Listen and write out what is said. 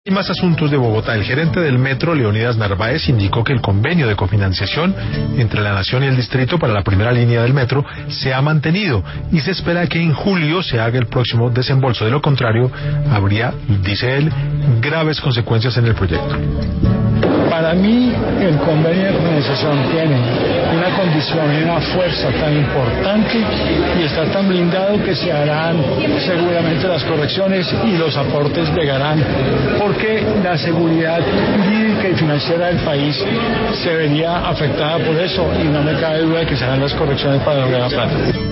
Y más asuntos de Bogotá. El gerente del metro, Leonidas Narváez, indicó que el convenio de cofinanciación entre la Nación y el distrito para la primera línea del metro se ha mantenido y se espera que en julio se haga el próximo desembolso. De lo contrario, habría, dice él, graves consecuencias en el proyecto. Para mí, el convenio de cofinanciación tiene una condición y una fuerza tan importante y está tan blindado que se harán seguramente las correcciones y los aportes llegarán, porque la seguridad jurídica y financiera del país se vería afectada por eso y no me cabe duda de que se harán las correcciones para lograr la plata.